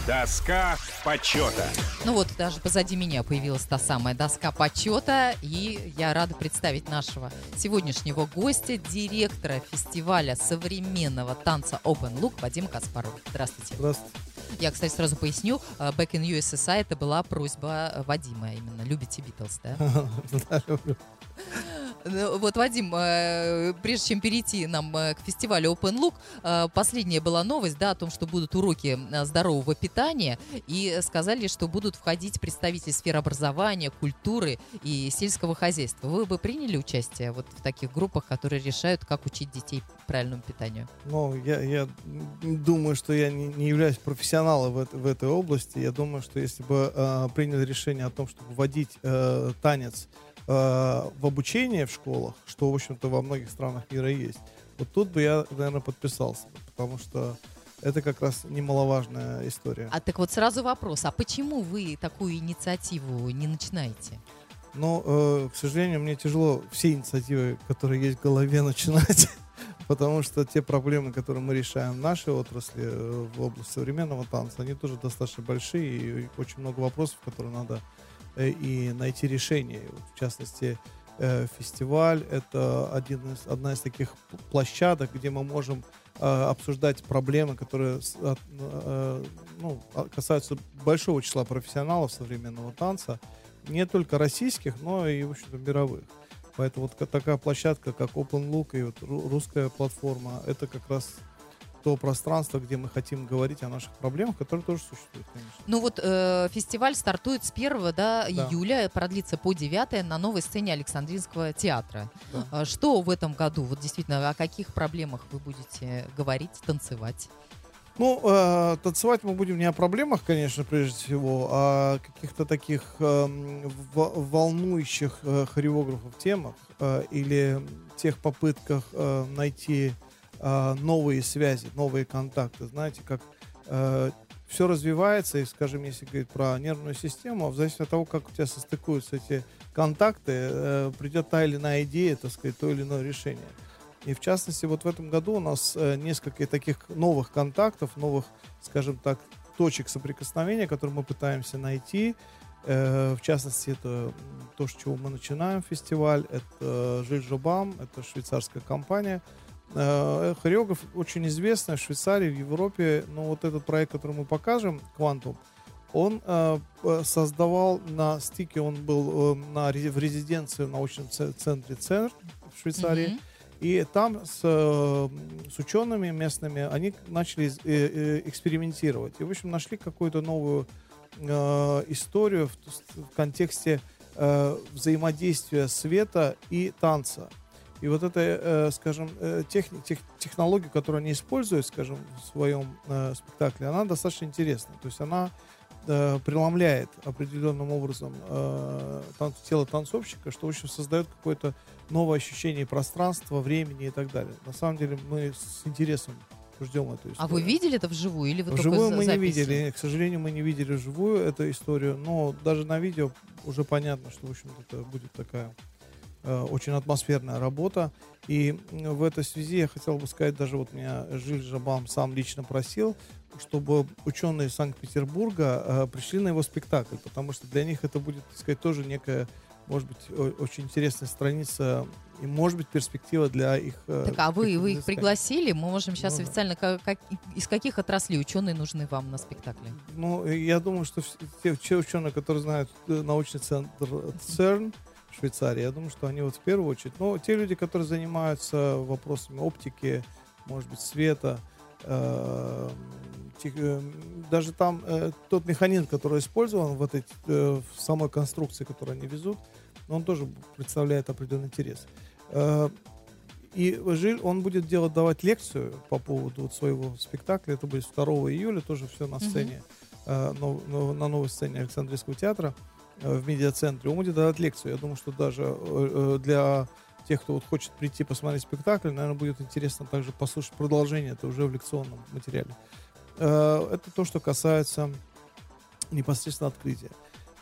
Доска почета. Ну вот, даже позади меня появилась та самая доска почета, и я рада представить нашего сегодняшнего гостя, директора фестиваля современного танца Open Look Вадима Каспарова. Здравствуйте. Здравствуйте. Я, кстати, сразу поясню, Back in USSR это была просьба Вадима именно. Любите Битлз, да? Да, люблю. Вот, Вадим, прежде чем перейти нам к фестивалю Open Look, последняя была новость, да, о том, что будут уроки здорового питания, и сказали, что будут входить представители сфер образования, культуры и сельского хозяйства. Вы бы приняли участие вот в таких группах, которые решают, как учить детей правильному питанию? Ну, я думаю, что я не являюсь профессионалом в этой области. Я думаю, что если бы приняли решение о том, чтобы вводить танец в обучение в школах, что, в общем-то, во многих странах мира есть, вот тут бы я, наверное, подписался, потому что это как раз немаловажная история. А так вот сразу вопрос, а почему вы такую инициативу не начинаете? Ну, к сожалению, мне тяжело все инициативы, которые есть в голове, начинать, потому что те проблемы, которые мы решаем в нашей отрасли, в области современного танца, они тоже достаточно большие, и очень много вопросов, которые надо и найти решение. В частности, фестиваль — это одна из таких площадок, где мы можем обсуждать проблемы, которые касаются большого числа профессионалов современного танца, не только российских, но и, в общем-то, мировых. Поэтому вот такая площадка, как Open Look и вот русская платформа, это как раз то пространство, где мы хотим говорить о наших проблемах, которые тоже существуют, конечно. Ну вот фестиваль стартует с 1 июля, продлится по 9 на новой сцене Александринского театра. Да. Что в этом году, вот действительно, о каких проблемах вы будете говорить, танцевать? Ну, танцевать мы будем не о проблемах, конечно, прежде всего, а о каких-то таких волнующих хореографов темах или тех попытках найти новые связи, новые контакты. Знаете, как все развивается, и, скажем, если говорить про нервную систему, в зависимости от того, как у тебя состыкуются эти контакты, придет та или иная идея, так сказать, то или иное решение. И, в частности, вот в этом году у нас несколько таких новых контактов, новых, скажем так, точек соприкосновения, которые мы пытаемся найти. В частности, это то, с чего мы начинаем фестиваль. Это Жиль Жобам, это швейцарская компания. Хореограф очень известный в Швейцарии, в Европе. Но вот этот проект, который мы покажем, Quantum, он создавал на стике, он был в резиденции в научном центре ЦЕРН в Швейцарии. И там с учеными местными они начали экспериментировать. И, в общем, нашли какую-то новую историю в контексте взаимодействия света и танца. И вот эта, скажем, технология, которую они используют, скажем, в своем спектакле, она достаточно интересная. То есть она преломляет определенным образом тело танцовщика, что, в общем, создает какое-то новое ощущение пространства, времени и так далее. На самом деле мы с интересом ждем эту историю. А вы видели это вживую или вы только вживую мы записи? не видели. К сожалению, мы не видели вживую эту историю, но даже на видео уже понятно, что, в общем, это будет такая очень атмосферная работа. И в этой связи я хотел бы сказать, даже вот меня Жиль Жобам сам лично просил, чтобы ученые из Санкт-Петербурга пришли на его спектакль, потому что для них это будет, так сказать, тоже некая, может быть, очень интересная страница и, может быть, перспектива для их... Так, а вы их пригласили? Мы можем сейчас Ну, официально... из каких отраслей ученые нужны вам на спектакле? Ну, я думаю, что те ученые, которые знают научный центр ЦЕРН в Швейцарии, я думаю, что они вот в первую очередь... Но те люди, которые занимаются вопросами оптики, может быть, света, даже там тот механизм, который использован в самой конструкции, которую они везут, он тоже представляет определенный интерес. И Жиль, он будет давать лекцию по поводу своего спектакля. Это будет 2 июля, тоже все на сцене, на новой сцене Александринского театра в медиацентре. Он будет давать лекцию. Я думаю, что даже для тех, кто вот хочет прийти посмотреть спектакль, наверное, будет интересно также послушать продолжение, это уже в лекционном материале. Это то, что касается непосредственно открытия.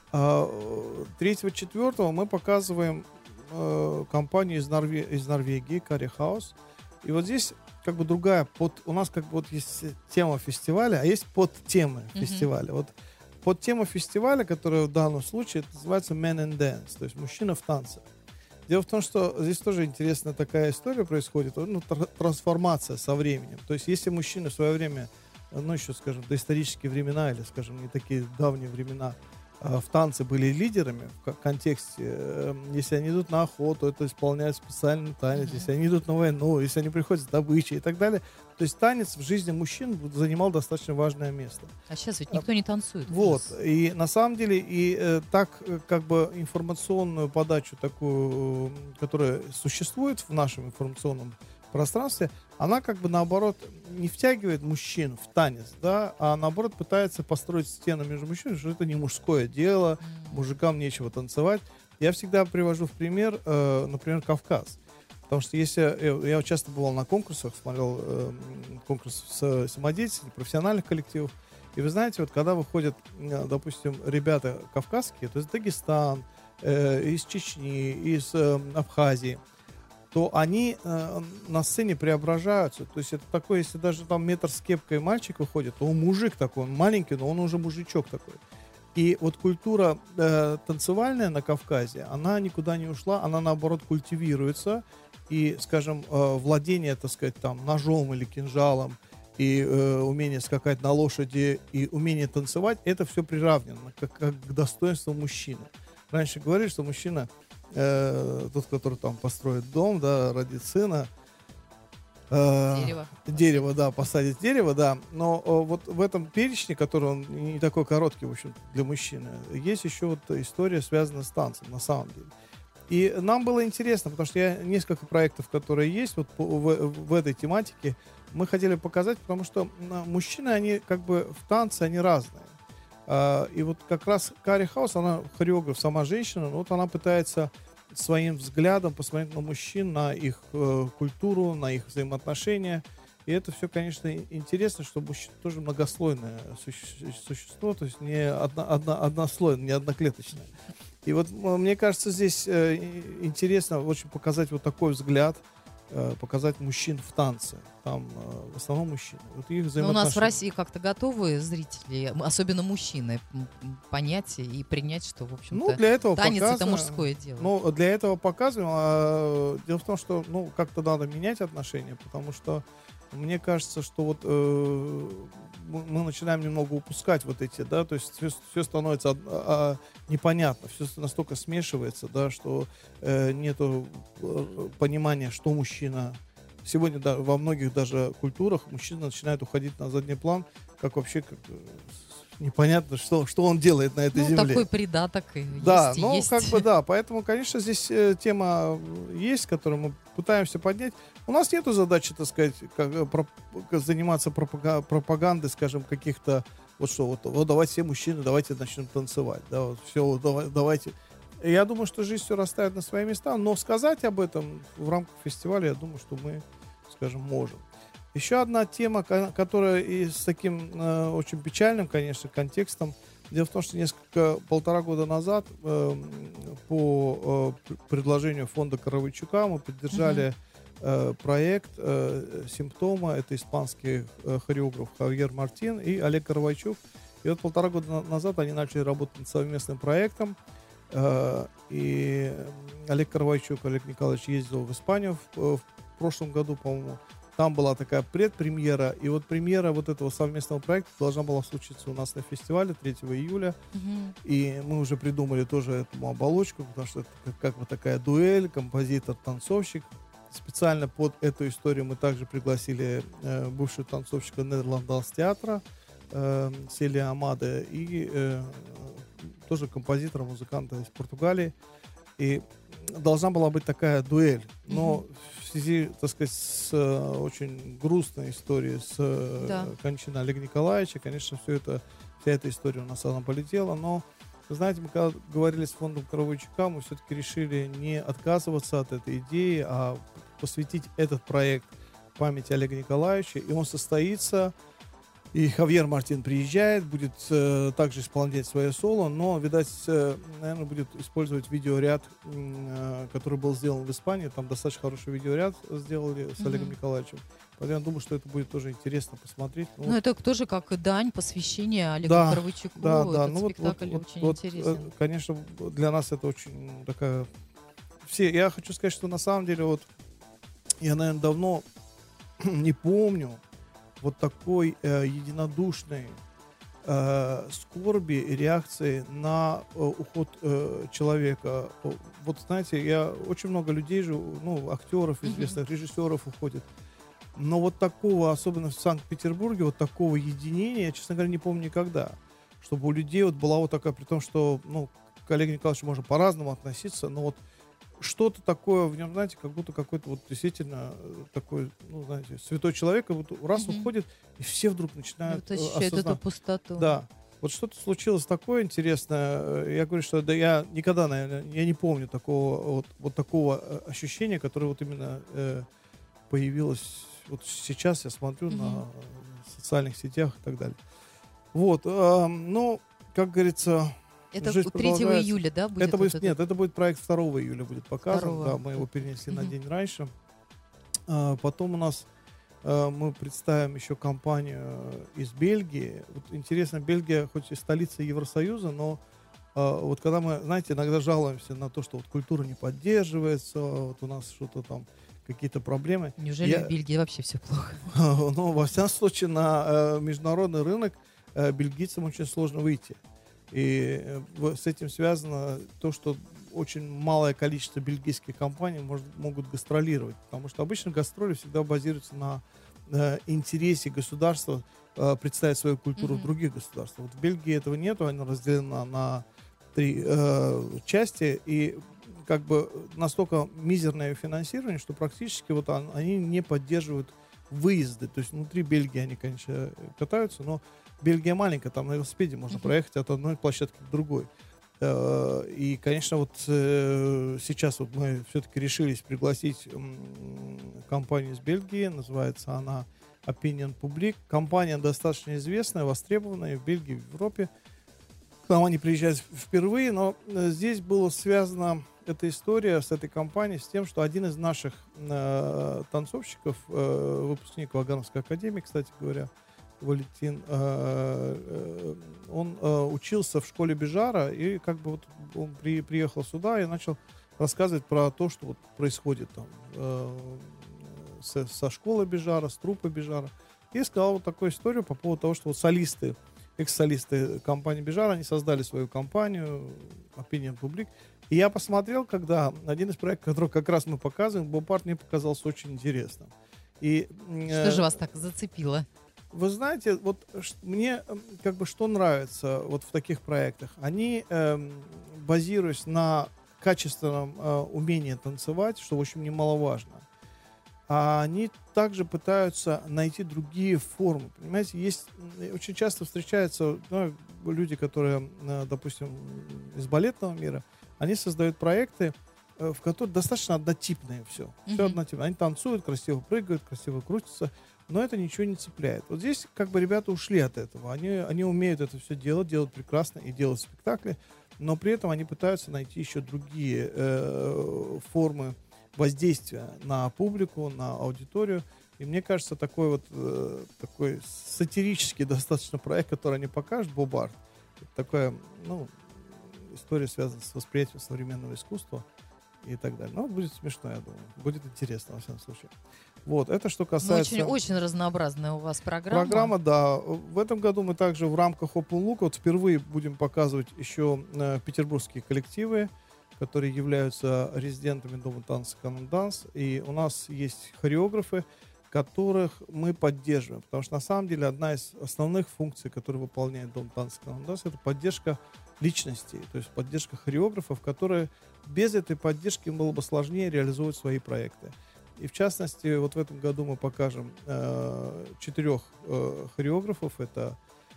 3-4 мы показываем компанию из Норвегии, Carry House. И вот здесь как бы другая. У нас как бы вот есть тема фестиваля, а есть подтемы фестиваля. Вот подтема фестиваля, которая в данном случае, это называется Men and Dance, то есть мужчина в танце. Дело в том, что здесь тоже интересная такая история происходит, трансформация со временем. То есть если мужчины в свое время, еще, скажем, доисторические времена или, скажем, не такие давние времена, в танце были лидерами в контексте, если они идут на охоту, это исполняют специальный танец, если они идут на войну, если они приходят с добычей и так далее. То есть танец в жизни мужчин занимал достаточно важное место. А сейчас ведь никто не танцует. Вот. И на самом деле, так как бы информационную подачу такую, которая существует в нашем информационном пространстве, она как бы наоборот не втягивает мужчин в танец, да, а наоборот пытается построить стену между мужчинами, что это не мужское дело, мужикам нечего танцевать. Я всегда привожу в пример, например, Кавказ. Потому что если я часто бывал на конкурсах, смотрел конкурс самодеятельности, профессиональных коллективов, и вы знаете, вот когда выходят, допустим, ребята кавказские, то есть Дагестан, из Чечни, из Абхазии, то они на сцене преображаются. То есть это такой, если даже там метр с кепкой мальчик выходит, то он мужик такой, он маленький, но он уже мужичок такой. И вот культура танцевальная на Кавказе, она никуда не ушла, она наоборот культивируется. И, скажем, владение, так сказать, там, ножом или кинжалом, и умение скакать на лошади, и умение танцевать, это все приравнено как к достоинству мужчины. Раньше говорили, что мужчина, тот, который там построит дом, да, родит сына, дерево, да, посадить дерево, да. Но вот в этом перечне, который он не такой короткий, в общем, для мужчины, есть еще вот история, связанная с танцем, на самом деле. И нам было интересно, потому что несколько проектов, которые есть вот в этой тематике, мы хотели показать, потому что мужчины, они как бы в танце, они разные. И вот как раз Кари Хаус, она хореограф, сама женщина, вот она пытается своим взглядом посмотреть на мужчин, на их культуру, на их взаимоотношения. И это все, конечно, интересно, что мужчина тоже многослойное существо, то есть не однослойное, не одноклеточное. И вот мне кажется, здесь интересно очень показать вот такой взгляд, показать мужчин в танце. Там в основном мужчины. Вот их у нас в России как-то готовы зрители, особенно мужчины, понять и принять, что, в общем-то, для этого танец — это мужское дело. Ну, для этого показываем. Дело в том, что как-то надо менять отношения, потому что мне кажется, что вот мы начинаем немного упускать вот эти, да, то есть все становится непонятно, все настолько смешивается, да, что нету понимания, что мужчина. Сегодня во многих даже культурах мужчина начинает уходить на задний план, как вообще непонятно, что он делает на этой земле. Такой придаток да, есть. Как бы да, поэтому, конечно, здесь тема есть, которую мы пытаемся поднять. У нас нету задачи, так сказать, заниматься пропагандой, скажем, каких-то, вот давайте все мужчины, давайте начнем танцевать, да, вот все, давайте. Я думаю, что жизнь все расставит на свои места, но сказать об этом в рамках фестиваля, я думаю, что мы, скажем, можем. Еще одна тема, которая и с таким очень печальным, конечно, контекстом. Дело в том, что полтора года назад по предложению фонда Каравайчука мы поддержали проект «Симптома». Это испанский хореограф Хавьер Мартин и Олег Каравайчук. И вот полтора года назад они начали работать над совместным проектом. И Олег Каравайчук, Олег Николаевич ездил в Испанию в прошлом году, по-моему. Там была такая предпремьера, и вот премьера вот этого совместного проекта должна была случиться у нас на фестивале 3 июля. И мы уже придумали тоже этому оболочку, потому что это как бы такая дуэль, композитор-танцовщик. Специально под эту историю мы также пригласили бывшего танцовщика Нидерландс театра Селия Амаде и тоже композитора, музыканта из Португалии. И должна была быть такая дуэль. Но в связи, так сказать, с очень грустной историей, с кончиной Олега Николаевича, конечно, вся эта история у нас она полетела. Но, вы знаете, мы когда говорили с фондом Каравайчука, мы все-таки решили не отказываться от этой идеи, а посвятить этот проект памяти Олега Николаевича. И он состоится И Хавьер Мартин приезжает, будет также исполнять свое соло, но, видать, наверное, будет использовать видеоряд, который был сделан в Испании. Там достаточно хороший видеоряд сделали с Олегом Николаевичем. Поэтому я думаю, что это будет тоже интересно посмотреть. Ну, это тоже как дань посвящения Олегу Да, Кровычуку. да. Этот Ну, спектакль очень интересен. конечно, для нас это очень такая... Я хочу сказать, что на самом деле вот я, наверное, давно не помню вот такой единодушной скорби и реакции на уход человека. Вот знаете, я очень много людей же, ну, актеров известных, режиссеров уходит. Но вот такого, особенно в Санкт-Петербурге, вот такого единения, я, честно говоря, не помню никогда. Чтобы у людей вот была вот такая, при том, что, ну, к Олегу Николаевичу можно по-разному относиться, но вот что-то такое в нем, знаете, как будто какой-то вот действительно такой, ну, знаете, святой человек, как будто раз уходит, и все вдруг начинают ощущают эту пустоту. Да. Вот что-то случилось такое интересное. Я говорю, что да, я никогда, наверное, я не помню такого вот такого ощущения, которое вот именно появилось вот сейчас. Я смотрю на социальных сетях и так далее. Вот, ну, как говорится. Это 3 июля, да, будет? Нет, это будет проект 2 июля будет показан. 2. Да, мы его перенесли на день раньше. Потом у нас мы представим еще компанию из Бельгии. Вот интересно, Бельгия хоть и столица Евросоюза, но вот когда мы, знаете, иногда жалуемся на то, что вот культура не поддерживается, вот у нас что-то там, какие-то проблемы. Неужели в Бельгии вообще все плохо? Ну, во всяком случае, на международный рынок бельгийцам очень сложно выйти. И с этим связано то, что очень малое количество бельгийских компаний могут гастролировать. Потому что обычно гастроли всегда базируются на интересе государства представить свою культуру в других государствах. Вот в Бельгии этого нету, она разделена на 3 части. И как бы настолько мизерное финансирование, что практически вот они не поддерживают выезды. То есть внутри Бельгии они, конечно, катаются, но Бельгия маленькая, там на велосипеде можно проехать от одной площадки к другой. И, конечно, вот сейчас вот мы все-таки решились пригласить компанию из Бельгии, называется она Opinion Public. Компания достаточно известная, востребованная в Бельгии, в Европе. К нам они приезжают впервые, но здесь была связана эта история с этой компанией с тем, что один из наших танцовщиков, выпускник Вагановской академии, кстати говоря, Валентин, он учился в школе Бежара, и как бы вот он приехал сюда и начал рассказывать про то, что вот происходит там со школы Бежара, с труппы Бежара. И сказал вот такую историю по поводу того, что вот солисты, экс-солисты компании Бежара, они создали свою компанию Opinion Public. И я посмотрел, когда один из проектов, который как раз мы показываем, Бопарт, мне показался очень интересным. И, что же вас так зацепило? Вы знаете, вот мне как бы что нравится вот в таких проектах. Они, базируясь на качественном умении танцевать, что, в общем, немаловажно, они также пытаются найти другие формы. Понимаете, очень часто встречаются люди, которые, допустим, из балетного мира, они создают проекты, в которых достаточно однотипное все. Все однотипное. Они танцуют, красиво прыгают, красиво крутятся, но это ничего не цепляет. Вот здесь как бы ребята ушли от этого. Они умеют это все делать прекрасно и делать спектакли, но при этом они пытаются найти еще другие формы воздействия на публику, на аудиторию. И мне кажется, такой сатирический достаточно проект, который они покажут, Бобарт, такая, история связана с восприятием современного искусства и так далее. Но будет смешно, я думаю. Будет интересно, во всяком случае. Вот, это что касается... Очень, очень разнообразная у вас программа. Программа, да. В этом году мы также в рамках Open Look вот впервые будем показывать еще петербургские коллективы, которые являются резидентами Дома танца Канон Данс. И у нас есть хореографы, которых мы поддерживаем. Потому что на самом деле одна из основных функций, которую выполняет Дом танца Канон Данс, это поддержка личностей, то есть поддержка хореографов, которые без этой поддержки им было бы сложнее реализовывать свои проекты. И в частности, вот в этом году мы покажем 4 хореографов. Это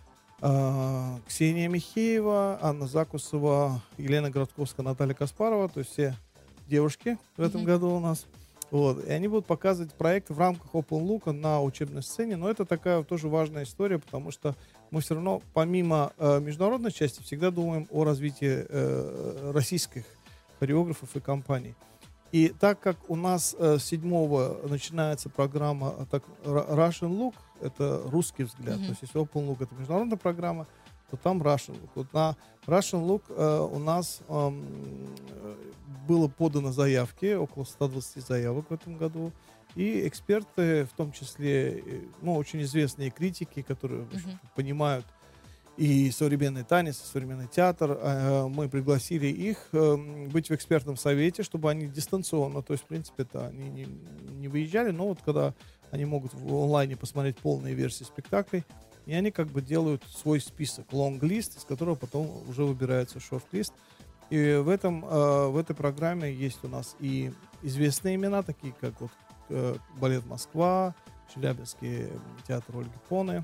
Ксения Михеева, Анна Закусова, Елена Градковская, Наталья Каспарова. То есть все девушки в этом году у нас. Вот. И они будут показывать проекты в рамках Open Look на учебной сцене. Но это такая тоже важная история, потому что мы все равно, помимо международной части, всегда думаем о развитии российских хореографов и компаний. И так как у нас с 7 начинается программа Russian Look, это русский взгляд. То есть если Open Look это международная программа, то там Russian Look. Вот на Russian Look у нас было подано заявки, около 120 заявок в этом году. И эксперты, в том числе, очень известные критики, которые понимают и современный танец, и современный театр, мы пригласили их быть в экспертном совете, чтобы они дистанционно, то есть, в принципе, это они не выезжали, но вот когда они могут в онлайне посмотреть полные версии спектаклей, и они как бы делают свой список, лонг-лист, из которого потом уже выбирается шорт-лист. И в этой программе есть у нас и известные имена, такие как вот балет «Москва», Челябинский театр Ольги Поны.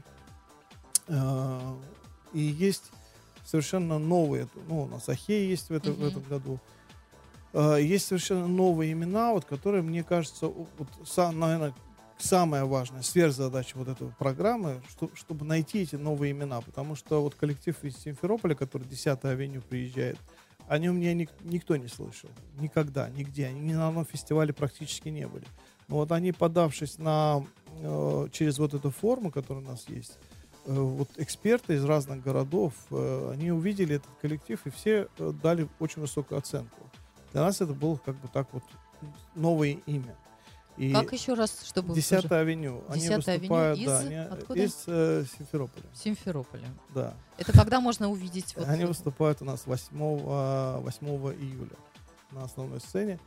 И есть совершенно новые, у нас Ахей есть в этом году. Есть совершенно новые имена, вот, которые, мне кажется, наверное, самая важная сверхзадача вот этой программы, чтобы найти эти новые имена. Потому что вот коллектив из Симферополя, который 10-й авеню приезжает, о нем никто не слышал. Никогда, нигде. Они ни на одном фестивале практически не были. Но вот они, подавшись через вот эту форму, которая у нас есть, вот эксперты из разных городов, они увидели этот коллектив, и все дали очень высокую оценку. Для нас это было как бы так вот новое имя. И как еще раз, чтобы... 10-я авеню. Они выступают из Симферополя. Симферополя. Да. Это когда можно увидеть? Они выступают у нас 8 июля на основной сцене.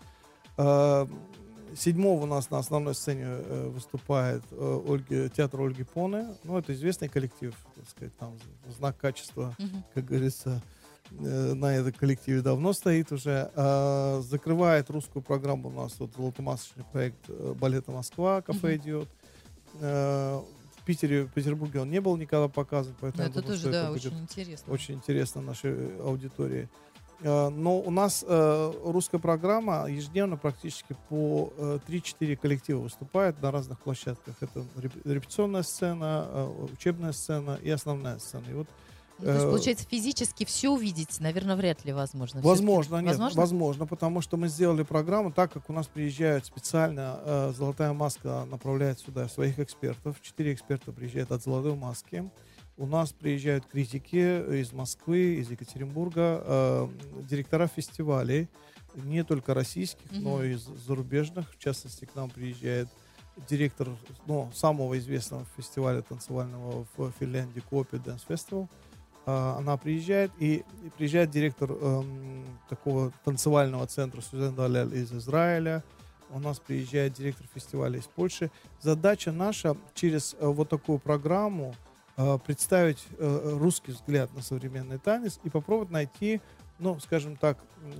7 у нас на основной сцене выступает театр Ольги Поны. Это известный коллектив, так сказать, там знак качества, как говорится, на этом коллективе давно стоит уже. Закрывает русскую программу у нас золотомасочный проект балета «Москва», кафе идет. В Петербурге он не был никогда показан, поэтому это думаю, тоже, это очень интересно. Очень интересно нашей аудитории. Но у нас русская программа ежедневно практически по 3-4 коллектива выступает на разных площадках. Это репетиционная сцена, учебная сцена и основная сцена. И вот, то есть, получается, физически все увидеть, наверное, вряд ли возможно. Возможно, потому что мы сделали программу так, как у нас приезжают специально, «Золотая маска» направляет сюда своих экспертов. 4 эксперта приезжают от «Золотой маски». У нас приезжают критики из Москвы, из Екатеринбурга, директора фестивалей, не только российских, но и зарубежных. В частности, к нам приезжает директор самого известного фестиваля танцевального в Финляндии Копи Dance Festival. Она приезжает, и приезжает директор такого танцевального центра Сюзен Даляль из Израиля. У нас приезжает директор фестиваля из Польши. Задача наша через вот такую программу представить русский взгляд на современный танец и попробовать найти, скажем так,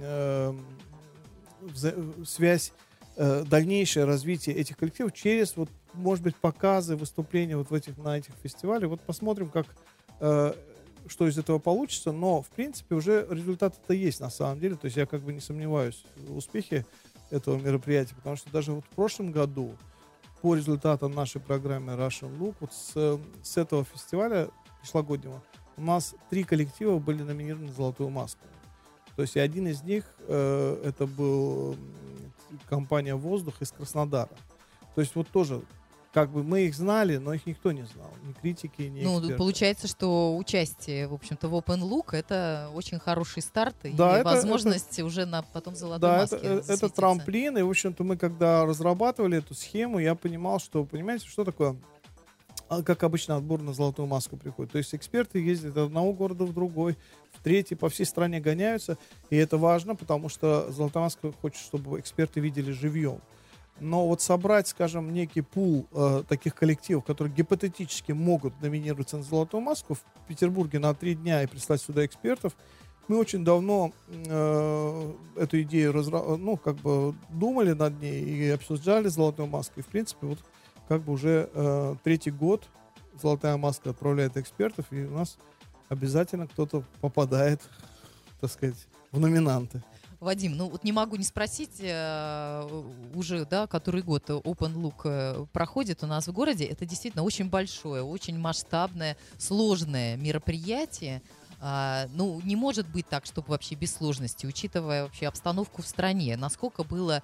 связь, дальнейшее развитие этих коллективов через, может быть, показы, выступления на этих фестивалях. Посмотрим, что из этого получится, но, в принципе, уже результаты-то есть на самом деле. То есть я как бы не сомневаюсь в успехе этого мероприятия, потому что даже в прошлом году по результатам нашей программы Russian Look, с этого фестиваля прошлогоднего у нас 3 коллектива были номинированы на «Золотую маску». То есть и один из них это был компания «Воздух» из Краснодара. То есть тоже как бы мы их знали, но их никто не знал, ни критики, ни эксперты. Получается, что участие, в общем-то, в Open Look это очень хороший старт и это возможность уже потом «Золотой маске» это трамплин, и, в общем-то, мы когда разрабатывали эту схему, я понимал, что, понимаете, что такое, как обычно отбор на «Золотую маску» приходит. То есть эксперты ездят от одного города в другой, в третий, по всей стране гоняются, и это важно, потому что «Золотая маска» хочет, чтобы эксперты видели живьем. Но собрать, скажем, некий пул таких коллективов, которые гипотетически могут номинироваться на «Золотую маску» в Петербурге на 3 дня и прислать сюда экспертов, мы очень давно эту идею думали над ней и обсуждали «Золотую маску». И, в принципе, уже 3-й год «Золотая маска» отправляет экспертов, и у нас обязательно кто-то попадает, так сказать, в номинанты. Вадим, ну вот не могу не спросить, уже, да, который год Open Look проходит у нас в городе. Это действительно очень большое, очень масштабное, сложное мероприятие. Ну, не может быть так, чтобы вообще без сложности, учитывая вообще обстановку в стране. Насколько было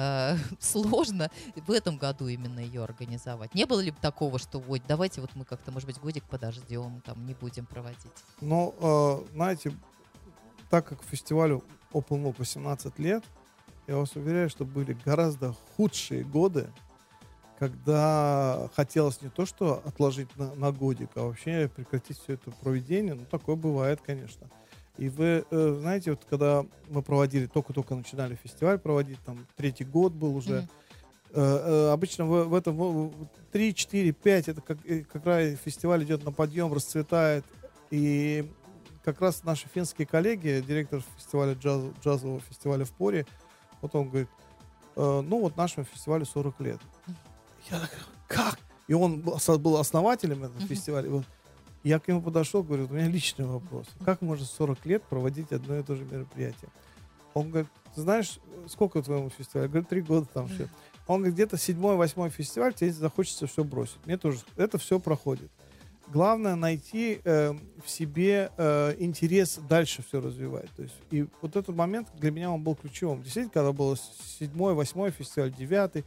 сложно в этом году именно ее организовать? Не было ли такого, что вот давайте вот мы как-то, может быть, годик подождем, там не будем проводить? Но, знаете, так как фестивалю Open Look 18 лет, я вас уверяю, что были гораздо худшие годы, когда хотелось не то что отложить на годик, а вообще прекратить все это проведение. Ну, такое бывает, конечно. И вы знаете, вот когда мы проводили, только-только начинали фестиваль проводить, там, 3-й год был уже, обычно в этом 3, 4, 5, это как раз фестиваль идет на подъем, расцветает. И как раз наши финские коллеги, директор фестиваля джазового фестиваля в Поре, вот он говорит, ну вот нашему фестивалю 40 лет. Я такой, как? И он был основателем этого фестиваля. Вот. Я к нему подошел, говорю, у меня личный вопрос. Как можно 40 лет проводить одно и то же мероприятие? Он говорит, ты знаешь, сколько твоему фестивалю? Я говорю, 3 года там все. Он говорит, где-то 7-8 фестиваль, тебе захочется все бросить. Мне тоже это все проходит. Главное найти в себе интерес дальше все развивать. То есть, и вот этот момент для меня он был ключевым. Действительно, когда был 7-8 фестиваль, 9,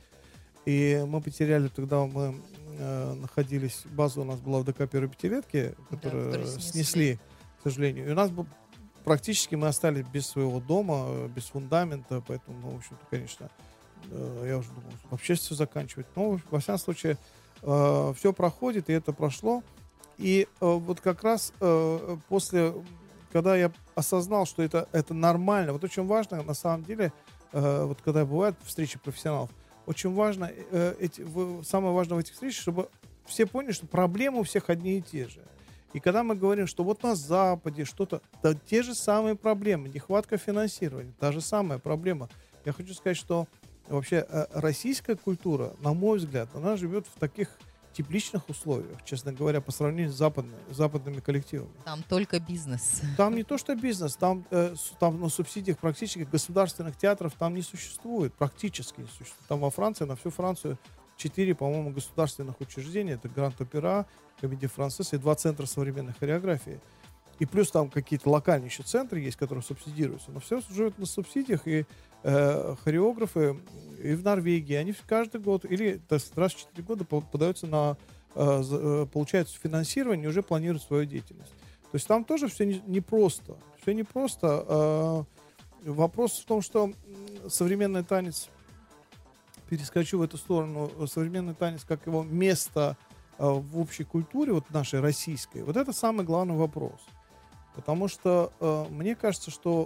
и мы потеряли, тогда мы находились, база у нас была в ДК Первой Пятилетки, которую снесли, к сожалению. И у нас был, практически мы остались без своего дома, без фундамента, поэтому, ну, в общем-то, конечно, я уже думал, вообще все заканчивать. Но, во всяком случае, все проходит, и это прошло. И вот как раз после, когда я осознал, что это нормально, вот очень важно, на самом деле, вот когда бывают встречи профессионалов, очень важно, самое важное в этих встречах, чтобы все поняли, что проблемы у всех одни и те же. И когда мы говорим, что вот на Западе что-то, да, те же самые проблемы, нехватка финансирования, та же самая проблема. Я хочу сказать, что вообще российская культура, на мой взгляд, она живет в таких тепличных условиях, честно говоря, по сравнению с западными коллективами. Там только бизнес. Там не то, что бизнес, там на субсидиях практически государственных театров там не существует, практически не существует. Там во Франции, на всю Францию 4, по-моему, государственных учреждения, это Гранд-Опера, Комедия Франсес и 2 центра современной хореографии. И плюс там какие-то локальные еще центры есть, которые субсидируются. Но все живет на субсидиях, и хореографы и в Норвегии, они каждый год или раз в 4 года подаются получают финансирование и уже планируют свою деятельность. То есть там тоже все непросто. Все непросто. Вопрос в том, что современный танец, перескочу в эту сторону, современный танец как его место в общей культуре, вот нашей российской, вот это самый главный вопрос. Потому что мне кажется, что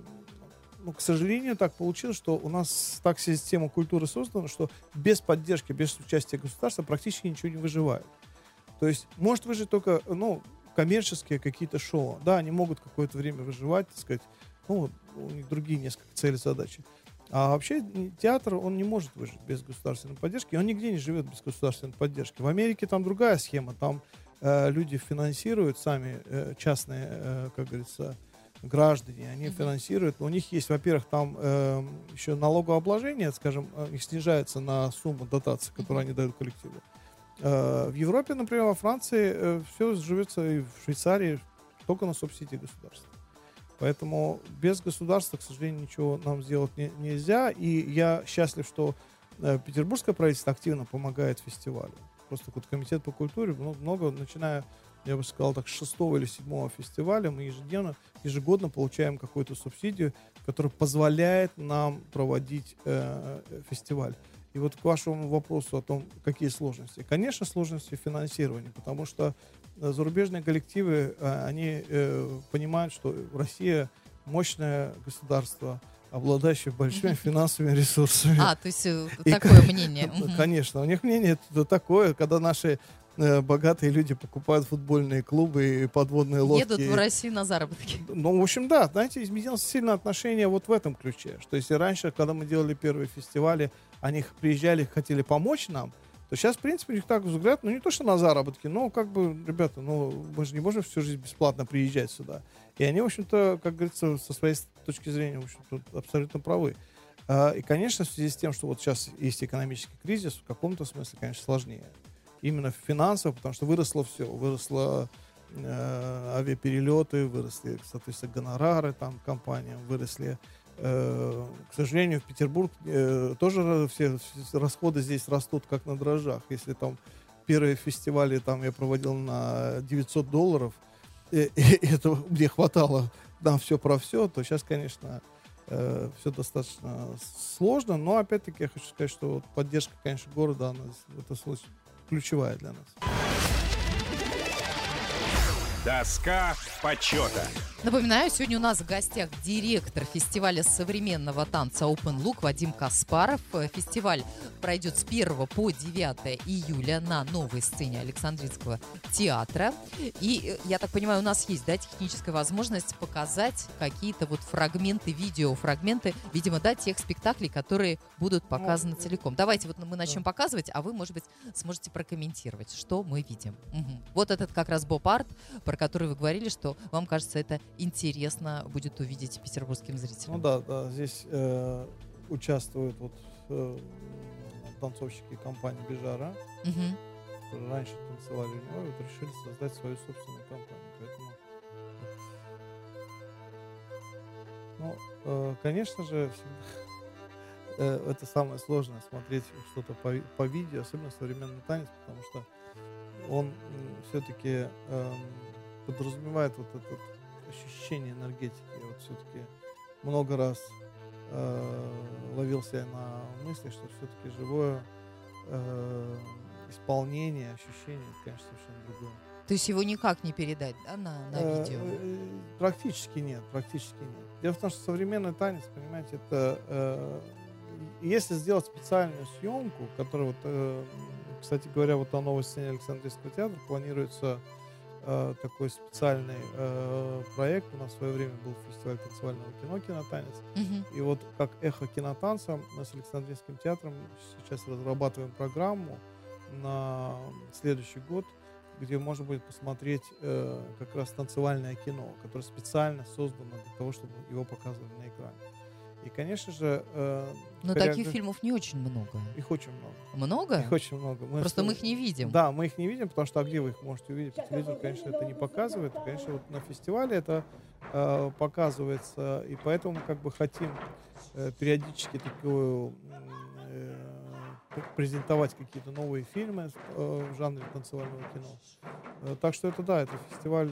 к сожалению, так получилось, что у нас так система культуры создана, что без поддержки, без участия государства практически ничего не выживает. То есть может выжить только, коммерческие какие-то шоу. Да, они могут какое-то время выживать, так сказать, у них другие несколько цели, задачи. А вообще театр, он не может выжить без государственной поддержки, он нигде не живет без государственной поддержки. В Америке там другая схема, там люди финансируют сами, частные, как говорится, граждане, они финансируют, но у них есть, во-первых, там еще налогообложение, скажем, их снижается на сумму дотаций, которую они дают коллективу. В Европе, например, во Франции все живется, и в Швейцарии только на субсидии государства. Поэтому без государства, к сожалению, ничего нам сделать нельзя, и я счастлив, что петербургское правительство активно помогает фестивалю. Просто вот комитет по культуре много, начиная, я бы сказал, так, с 6-го или 7-го фестиваля мы ежегодно получаем какую-то субсидию, которая позволяет нам проводить фестиваль. И вот к вашему вопросу о том, какие сложности. Конечно, сложности финансирования, потому что зарубежные коллективы, они понимают, что Россия мощное государство, обладающее большими финансовыми ресурсами. То есть такое мнение. Конечно, у них мнение такое, когда наши богатые люди покупают футбольные клубы и подводные лодки. Едут в Россию на заработки. Ну, в общем, да, знаете, изменилось сильно отношение вот в этом ключе. Что если раньше, когда мы делали первые фестивали, они приезжали, хотели помочь нам, то сейчас, в принципе, у них так взгляд, не то, что на заработки, но как бы, ребята, мы же не можем всю жизнь бесплатно приезжать сюда. И они, в общем-то, как говорится, со своей точки зрения, в общем, тут абсолютно правы. И, конечно, в связи с тем, что вот сейчас есть экономический кризис, в каком-то смысле, конечно, сложнее. Именно финансово, потому что выросло все. Выросло авиаперелеты, выросли, соответственно, гонорары там компаниям, выросли. К сожалению, в Петербург тоже все расходы здесь растут как на дрожжах. Если там первые фестивали там я проводил на $900, и этого мне хватало на все про все, то сейчас, конечно, все достаточно сложно, но опять-таки я хочу сказать, что вот поддержка, конечно, города, она в этом смысле ключевая для нас. Доска почета. Напоминаю, сегодня у нас в гостях директор фестиваля современного танца Open Look Вадим Каспаров. Фестиваль пройдет с 1 по 9 июля на новой сцене Александринского театра. И, я так понимаю, у нас есть, да, техническая возможность показать какие-то вот фрагменты, видеофрагменты, видимо, да, тех спектаклей, которые будут показаны целиком. Давайте вот мы начнем показывать, а вы, может быть, сможете прокомментировать, что мы видим. Угу. Вот этот как раз боб-арт, про который вы говорили, что вам кажется, это интересно будет увидеть петербургским зрителям. Ну да, здесь участвуют вот танцовщики компании Бежара, которые раньше танцевали у него, и вот решили создать свою собственную компанию. Поэтому, конечно же, это самое сложное смотреть что-то по видео, особенно современный танец, потому что он все-таки подразумевает вот это ощущение энергетики. Я вот все-таки много раз ловился на мысли, что все-таки живое исполнение, ощущение, это, конечно, совершенно другое. То есть его никак не передать, да, на видео? Практически нет. Дело в том, что современный танец, понимаете, это если сделать специальную съемку, которая вот, кстати говоря, вот на новой сцене Александринского театра планируется такой специальный проект. У нас в свое время был фестиваль танцевального кино «Кинотанец». И вот как эхо кинотанца мы с Александринским театром сейчас разрабатываем программу на следующий год, где можно будет посмотреть как раз танцевальное кино, которое специально создано для того, чтобы его показывали на экране. И, конечно же... Но таких фильмов не очень много. Их очень много. Много? Их очень много. Просто мы их не видим. Да, мы их не видим, потому что где вы их можете увидеть? По телевизору, конечно, это не показывает. И, конечно, вот на фестивале это показывается. И поэтому мы как бы хотим периодически такую презентовать какие-то новые фильмы в жанре танцевального кино. Так что это, да, это фестиваль...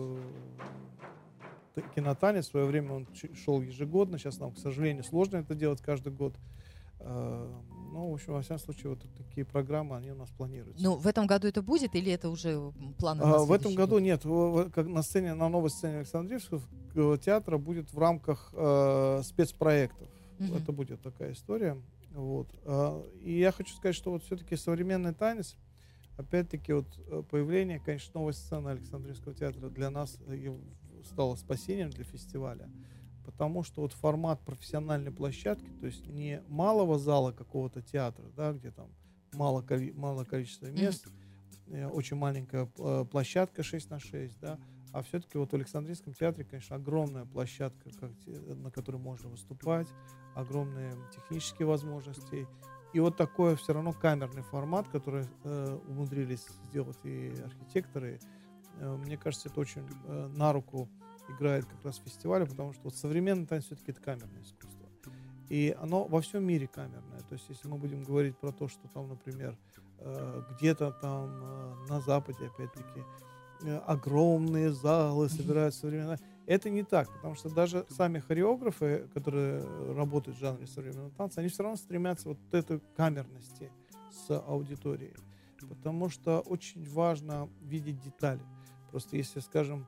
Кинотанец. В свое время он шел ежегодно. Сейчас нам, к сожалению, сложно это делать каждый год. Ну, в общем, во всяком случае, вот такие программы, они у нас планируются. Ну, в этом году это будет или это уже планы на следующий В этом году год? нет. Как на новой сцене Александринского театра будет в рамках спецпроектов. Это будет такая история. Вот. И я хочу сказать, что вот все-таки современный танец, опять-таки, вот появление, конечно, новой сцены Александринского театра для нас стало спасением для фестиваля, потому что вот формат профессиональной площадки, то есть не малого зала какого-то театра, да, где там мало количество мест, очень маленькая площадка 6x6, да, а все-таки вот в Александринском театре, конечно, огромная площадка, на которой можно выступать, огромные технические возможности. И вот такой все равно камерный формат, который умудрились сделать и архитекторы. Мне кажется, это очень на руку играет как раз фестивалю, потому что вот современный танец все-таки это камерное искусство. И оно во всем мире камерное. То есть если мы будем говорить про то, что там, например, где-то там на Западе, опять-таки, огромные залы собирают современные... Это не так, потому что даже сами хореографы, которые работают в жанре современного танца, они все равно стремятся вот к этой камерности с аудиторией. Потому что очень важно видеть детали. Просто если, скажем,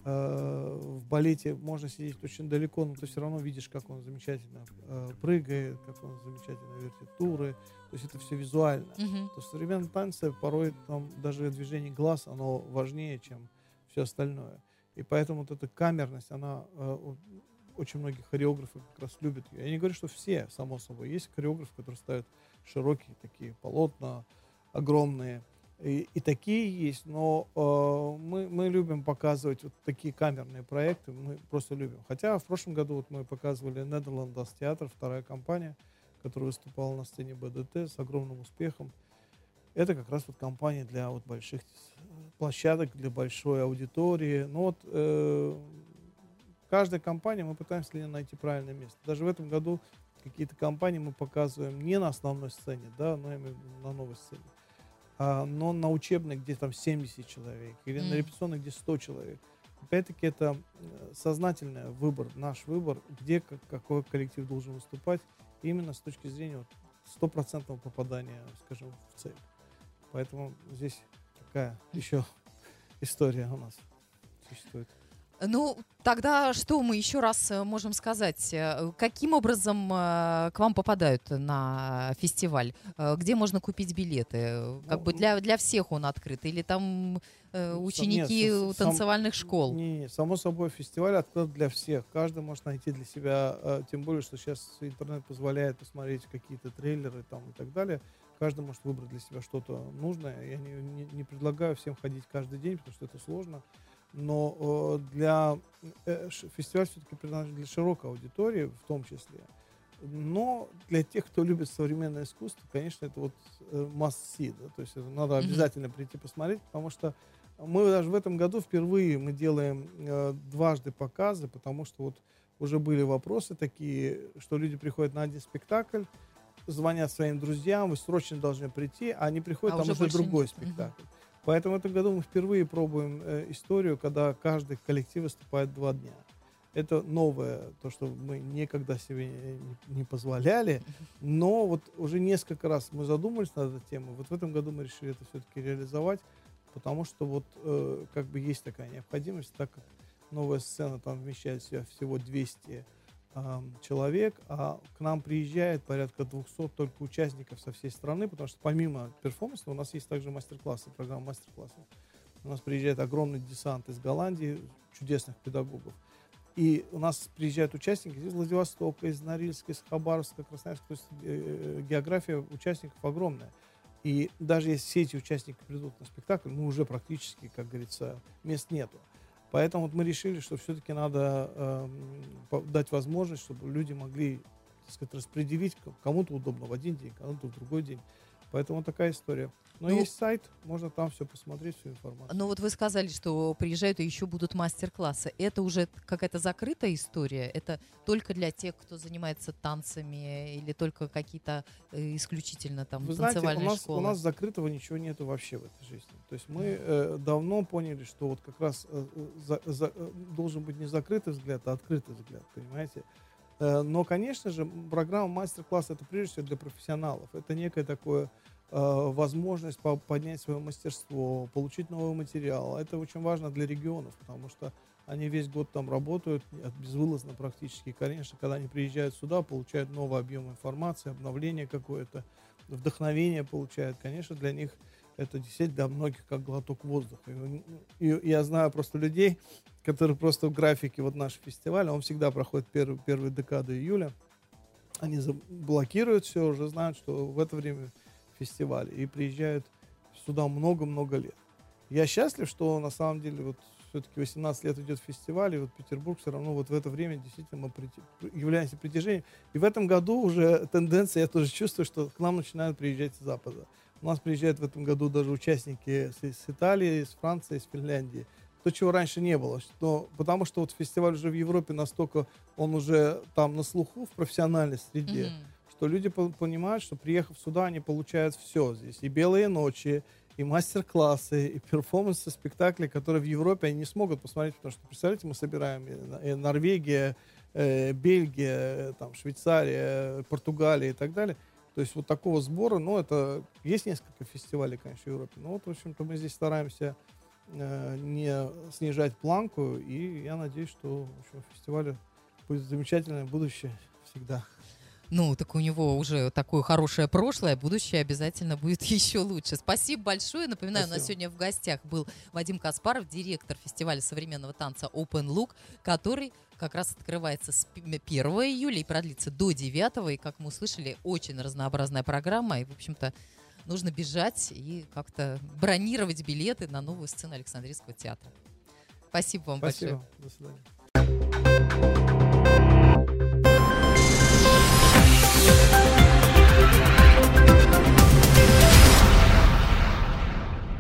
в балете можно сидеть очень далеко, но ты все равно видишь, как он замечательно прыгает, как он замечательно вертит туры. То есть это все визуально. То в современном танце порой там даже движение глаз, оно важнее, чем все остальное. И поэтому вот эта камерность, она очень многие хореографы как раз любят ее. Я не говорю, что все, само собой. Есть хореографы, которые ставят широкие такие полотна, огромные. И такие есть, но мы любим показывать вот такие камерные проекты, мы просто любим. Хотя в прошлом году вот мы показывали Netherlands театр, вторая компания, которая выступала на сцене БДТ с огромным успехом. Это как раз вот компания для вот больших площадок, для большой аудитории. Но вот каждая компания, мы пытаемся для нее найти правильное место. Даже в этом году какие-то компании мы показываем не на основной сцене, да, но именно на новой сцене, но на учебной, где там 70 человек, или на репетиционной, где 100 человек. Опять-таки это сознательный выбор, наш выбор, где какой коллектив должен выступать, именно с точки зрения вот, стопроцентного попадания, скажем, в цель. Поэтому здесь такая еще история у нас существует. Ну, тогда что мы еще раз можем сказать? Каким образом к вам попадают на фестиваль? Где можно купить билеты? Как бы для всех он открыт? Или там ученики танцевальных школ? Не, само собой, фестиваль открыт для всех. Каждый может найти для себя, тем более, что сейчас интернет позволяет посмотреть какие-то трейлеры там, и так далее. Каждый может выбрать для себя что-то нужное. Я не предлагаю всем ходить каждый день, потому что это сложно. Но для фестиваль все-таки предназначен для широкой аудитории, в том числе. Но для тех, кто любит современное искусство, конечно, это вот must see, да? То есть это надо обязательно прийти посмотреть, потому что мы даже в этом году впервые мы делаем дважды показы, потому что вот уже были вопросы такие, что люди приходят на один спектакль, звонят своим друзьям, вы срочно должны прийти, а они приходят, там уже другой спектакль. Поэтому в этом году мы впервые пробуем историю, когда каждый коллектив выступает 2 дня. Это новое, то, что мы никогда себе не позволяли, но вот уже несколько раз мы задумались над этой темой. Вот в этом году мы решили это все-таки реализовать, потому что вот как бы есть такая необходимость, так как новая сцена там вмещает в себя всего 200 человек, а к нам приезжает порядка 200 только участников со всей страны, потому что помимо перформанса у нас есть также мастер-классы, программа мастер-классов. У нас приезжает огромный десант из Голландии, чудесных педагогов. И у нас приезжают участники из Владивостока, из Норильска, из Хабаровска, Красноярска. То есть география участников огромная. И даже если все эти участники придут на спектакль, мы уже практически, как говорится, мест нету. Поэтому вот мы решили, что все-таки надо дать возможность, чтобы люди могли, так сказать, распределить, кому-то удобно в один день, кому-то в другой день. Поэтому такая история. Но есть сайт, можно там все посмотреть, всю информацию. Ну вот вы сказали, что приезжают и еще будут мастер-классы. Это уже какая-то закрытая история? Это только для тех, кто занимается танцами, или только какие-то исключительно там танцевальные школы? У нас закрытого ничего нету вообще в этой жизни. То есть мы давно поняли, что вот как раз должен быть не закрытый взгляд, а открытый взгляд, понимаете? Но, конечно же, программа мастер-класс это прежде всего для профессионалов. Это некое такое возможность поднять свое мастерство, получить новый материал. Это очень важно для регионов, потому что они весь год там работают, безвылазно практически. И, конечно, когда они приезжают сюда, получают новый объем информации, обновление какое-то, вдохновение получают. Конечно, для них это действительно для многих как глоток воздуха. И я знаю просто людей, которые просто в графике вот нашего фестиваля, он всегда проходит первые декады июля. Они блокируют все, уже знают, что в это время фестиваля, и приезжают сюда много-много лет. Я счастлив, что на самом деле вот все-таки 18 лет идет фестиваль, и вот Петербург все равно вот в это время действительно мы являемся притяжением. И в этом году уже тенденция, я тоже чувствую, что к нам начинают приезжать с Запада. У нас приезжают в этом году даже участники с Италии, с Франции, с Финляндии. То, чего раньше не было. Потому что вот фестиваль уже в Европе настолько, он уже там на слуху в профессиональной среде, что люди понимают, что приехав сюда, они получают все здесь. И «Белые ночи», и мастер-классы, и перформансы, спектакли, которые в Европе они не смогут посмотреть, потому что, представляете, мы собираем и Норвегия, Бельгия, там, Швейцария, Португалия и так далее. То есть вот такого сбора, ну, это есть несколько фестивалей, конечно, в Европе. Но вот, в общем-то, мы здесь стараемся не снижать планку, и я надеюсь, что в общем, у фестиваля будет замечательное будущее всегда. Ну, так у него уже такое хорошее прошлое, будущее обязательно будет еще лучше. Спасибо большое. Напоминаю, Спасибо. У нас сегодня в гостях был Вадим Каспаров, директор фестиваля современного танца Open Look, который как раз открывается с 1 июля и продлится до 9. И, как мы услышали, очень разнообразная программа. И, в общем-то, нужно бежать и как-то бронировать билеты на новую сцену Александрийского театра. Спасибо вам большое. Спасибо. До свидания.